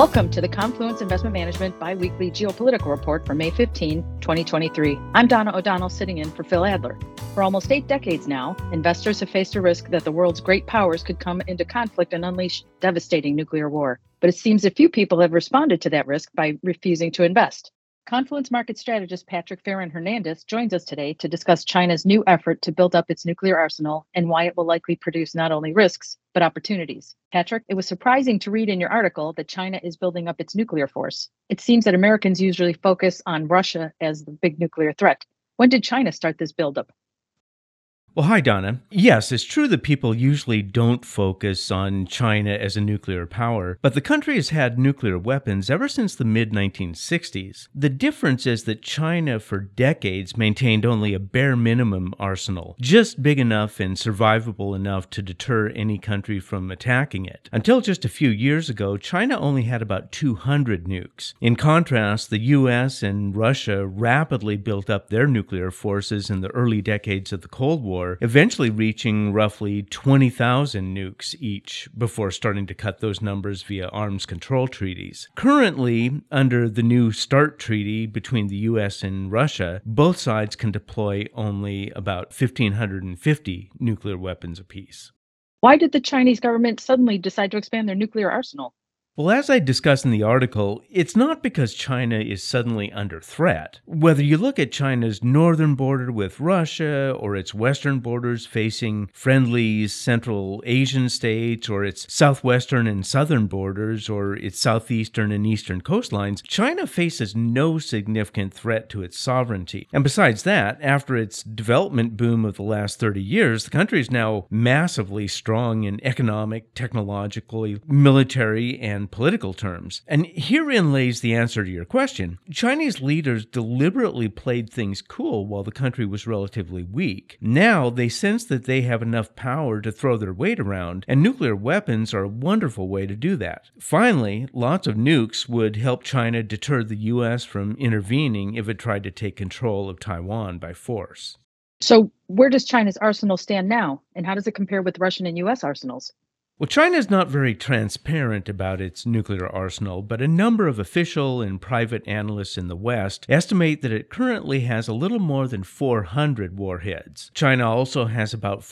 Welcome to the Confluence Investment Management Biweekly Geopolitical Report for May 15, 2023. I'm Donna O'Donnell, sitting in for Phil Adler. For almost 8 decades now, investors have faced a risk that the world's great powers could come into conflict and unleash devastating nuclear war. But it seems a few people have responded to that risk by refusing to invest. Confluence market strategist Patrick Ferrin-Hernandez joins us today to discuss China's new effort to build up its nuclear arsenal and why it will likely produce not only risks, but opportunities. Patrick, it was surprising to read in your article that China is building up its nuclear force. It seems that Americans usually focus on Russia as the big nuclear threat. When did China start this buildup? Well, hi, Donna. Yes, it's true that people usually don't focus on China as a nuclear power, but the country has had nuclear weapons ever since the mid-1960s. The difference is that China for decades maintained only a bare minimum arsenal, just big enough and survivable enough to deter any country from attacking it. Until just a few years ago, China only had about 200 nukes. In contrast, the US and Russia rapidly built up their nuclear forces in the early decades of the Cold War, eventually reaching roughly 20,000 nukes each before starting to cut those numbers via arms control treaties. Currently, under the new START treaty between the US and Russia, both sides can deploy only about 1,550 nuclear weapons apiece. Why did the Chinese government suddenly decide to expand their nuclear arsenal? Well, as I discussed in the article, it's not because China is suddenly under threat. Whether you look at China's northern border with Russia, or its western borders facing friendly Central Asian states, or its southwestern and southern borders, or its southeastern and eastern coastlines, China faces no significant threat to its sovereignty. And besides that, after its development boom of the last 30 years, the country is now massively strong in economic, technological, military, and political terms. And herein lays the answer to your question. Chinese leaders deliberately played things cool while the country was relatively weak. Now they sense that they have enough power to throw their weight around, and nuclear weapons are a wonderful way to do that. Finally, lots of nukes would help China deter the US from intervening if it tried to take control of Taiwan by force. So, where does China's arsenal stand now, and how does it compare with Russian and US arsenals? Well, China is not very transparent about its nuclear arsenal, but a number of official and private analysts in the West estimate that it currently has a little more than 400 warheads. China also has about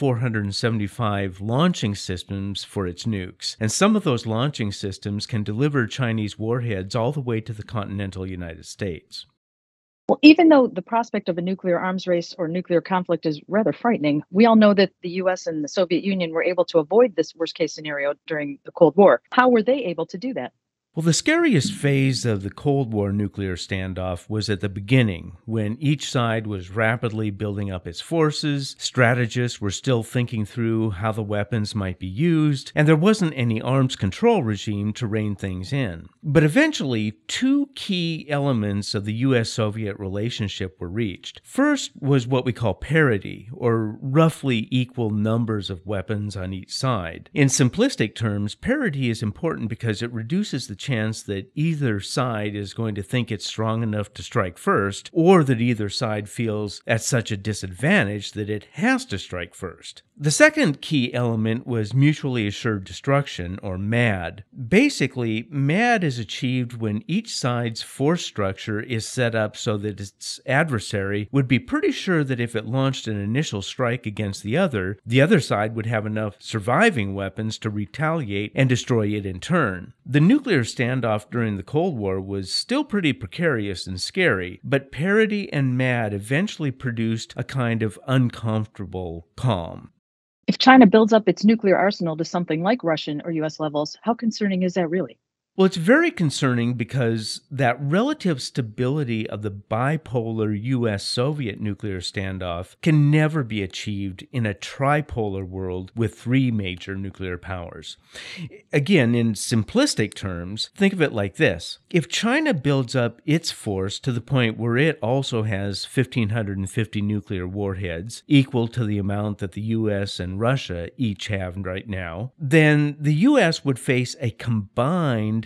475 launching systems for its nukes, and some of those launching systems can deliver Chinese warheads all the way to the continental United States. Well, even though the prospect of a nuclear arms race or nuclear conflict is rather frightening, we all know that the US and the Soviet Union were able to avoid this worst case scenario during the Cold War. How were they able to do that? Well, the scariest phase of the Cold War nuclear standoff was at the beginning, when each side was rapidly building up its forces, strategists were still thinking through how the weapons might be used, and there wasn't any arms control regime to rein things in. But eventually, two key elements of the US-Soviet relationship were reached. First was what we call parity, or roughly equal numbers of weapons on each side. In simplistic terms, parity is important because it reduces the chance that either side is going to think it's strong enough to strike first, or that either side feels at such a disadvantage that it has to strike first. The second key element was mutually assured destruction, or MAD. Basically, MAD is achieved when each side's force structure is set up so that its adversary would be pretty sure that if it launched an initial strike against the other side would have enough surviving weapons to retaliate and destroy it in turn. The nuclear standoff during the Cold War was still pretty precarious and scary, but parity and MAD eventually produced a kind of uncomfortable calm. If China builds up its nuclear arsenal to something like Russian or US levels, how concerning is that really? Well, it's very concerning because that relative stability of the bipolar US-Soviet nuclear standoff can never be achieved in a tripolar world with 3 major nuclear powers. Again, in simplistic terms, think of it like this. If China builds up its force to the point where it also has 1,550 nuclear warheads, equal to the amount that the US and Russia each have right now, then the US would face a combined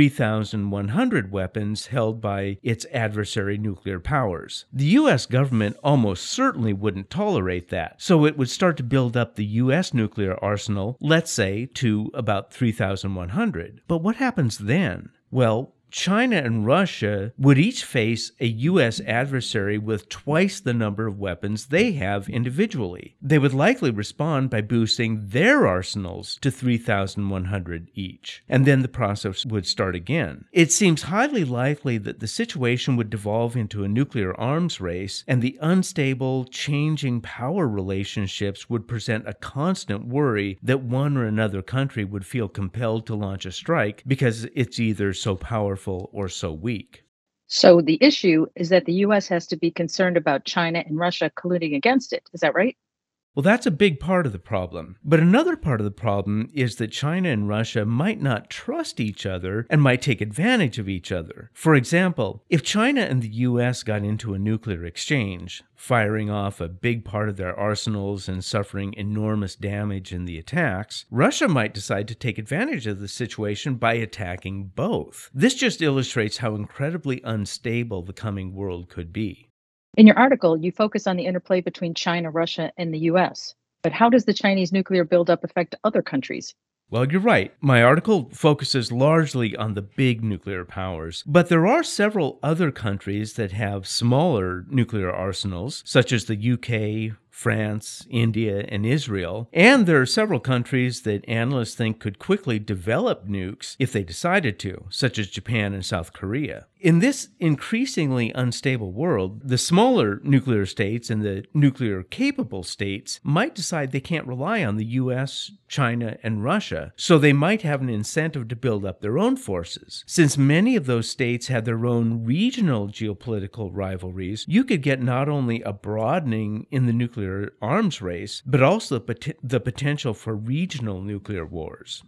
3,100 weapons held by its adversary nuclear powers. The U.S. government almost certainly wouldn't tolerate that, so it would start to build up the U.S. nuclear arsenal, let's say, to about 3,100. But what happens then? Well, China and Russia would each face a U.S. adversary with twice the number of weapons they have individually. They would likely respond by boosting their arsenals to 3,100 each, and then the process would start again. It seems highly likely that the situation would devolve into a nuclear arms race, and the unstable, changing power relationships would present a constant worry that one or another country would feel compelled to launch a strike because it's either so powerful or so weak. So the issue is that the US has to be concerned about China and Russia colluding against it. Is that right? Well, that's a big part of the problem. But another part of the problem is that China and Russia might not trust each other and might take advantage of each other. For example, if China and the US got into a nuclear exchange, firing off a big part of their arsenals and suffering enormous damage in the attacks, Russia might decide to take advantage of the situation by attacking both. This just illustrates how incredibly unstable the coming world could be. In your article, you focus on the interplay between China, Russia, and the US. But how does the Chinese nuclear buildup affect other countries? Well, you're right. My article focuses largely on the big nuclear powers, but there are several other countries that have smaller nuclear arsenals, such as the UK, France, India, and Israel. And there are several countries that analysts think could quickly develop nukes if they decided to, such as Japan and South Korea. In this increasingly unstable world, the smaller nuclear states and the nuclear capable states might decide they can't rely on the US, China, and Russia, so they might have an incentive to build up their own forces. Since many of those states have their own regional geopolitical rivalries, you could get not only a broadening in the nuclear arms race, but also the potential for regional nuclear wars.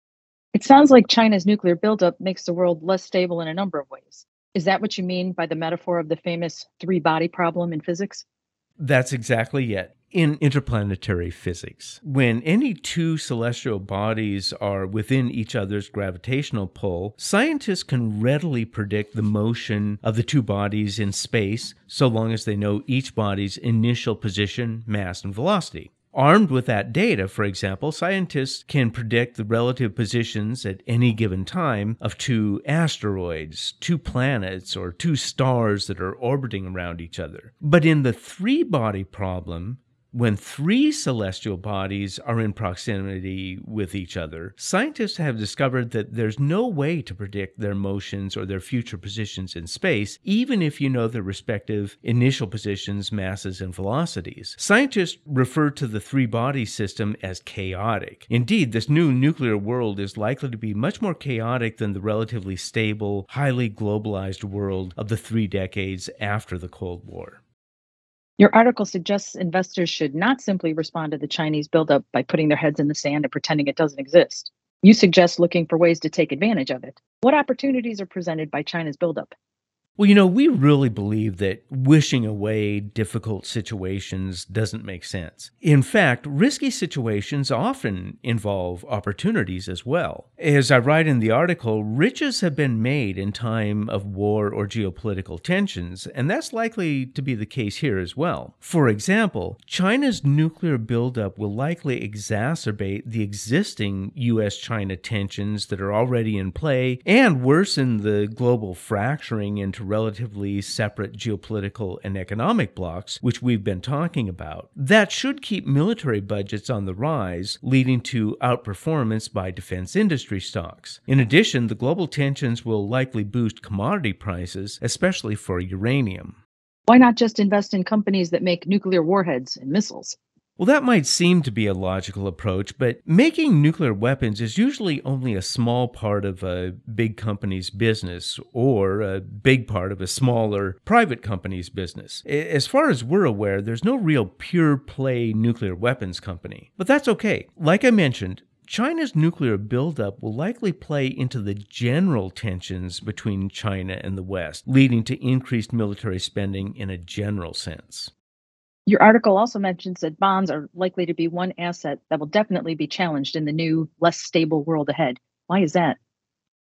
It sounds like China's nuclear buildup makes the world less stable in a number of ways. Is that what you mean by the metaphor of the famous three-body problem in physics? That's exactly it. In interplanetary physics, when any two celestial bodies are within each other's gravitational pull, scientists can readily predict the motion of the two bodies in space so long as they know each body's initial position, mass, and velocity. Armed with that data, for example, scientists can predict the relative positions at any given time of two asteroids, two planets, or two stars that are orbiting around each other. But in the three-body problem, when three celestial bodies are in proximity with each other, scientists have discovered that there's no way to predict their motions or their future positions in space, even if you know their respective initial positions, masses, and velocities. Scientists refer to the three-body system as chaotic. Indeed, this new nuclear world is likely to be much more chaotic than the relatively stable, highly globalized world of the 3 decades after the Cold War. Your article suggests investors should not simply respond to the Chinese buildup by putting their heads in the sand and pretending it doesn't exist. You suggest looking for ways to take advantage of it. What opportunities are presented by China's buildup? Well, we really believe that wishing away difficult situations doesn't make sense. In fact, risky situations often involve opportunities as well. As I write in the article, riches have been made in time of war or geopolitical tensions, and that's likely to be the case here as well. For example, China's nuclear buildup will likely exacerbate the existing US-China tensions that are already in play and worsen the global fracturing into relatively separate geopolitical and economic blocs, which we've been talking about. That should keep military budgets on the rise, leading to outperformance by defense industry stocks. In addition, the global tensions will likely boost commodity prices, especially for uranium. Why not just invest in companies that make nuclear warheads and missiles? Well, that might seem to be a logical approach, but making nuclear weapons is usually only a small part of a big company's business or a big part of a smaller private company's business. As far as we're aware, there's no real pure play nuclear weapons company. But that's okay. Like I mentioned, China's nuclear buildup will likely play into the general tensions between China and the West, leading to increased military spending in a general sense. Your article also mentions that bonds are likely to be one asset that will definitely be challenged in the new, less stable world ahead. Why is that?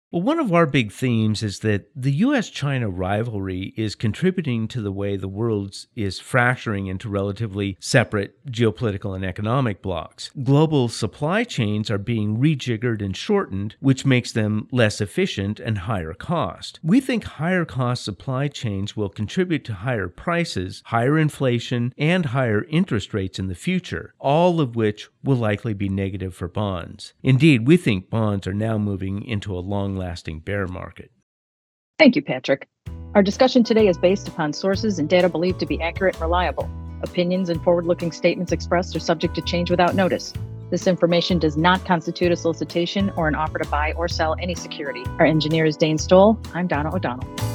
Well, one of our big themes is that the US China rivalry is contributing to the way the world is fracturing into relatively separate geopolitical and economic blocs. Global supply chains are being rejiggered and shortened, which makes them less efficient and higher cost. We think higher cost supply chains will contribute to higher prices, higher inflation, and higher interest rates in the future, all of which will likely be negative for bonds. Indeed, we think bonds are now moving into a long-lasting bear market. Thank you, Patrick. Our discussion today is based upon sources and data believed to be accurate and reliable. Opinions and forward-looking statements expressed are subject to change without notice. This information does not constitute a solicitation or an offer to buy or sell any security. Our engineer is Dane Stoll. I'm Donna O'Donnell.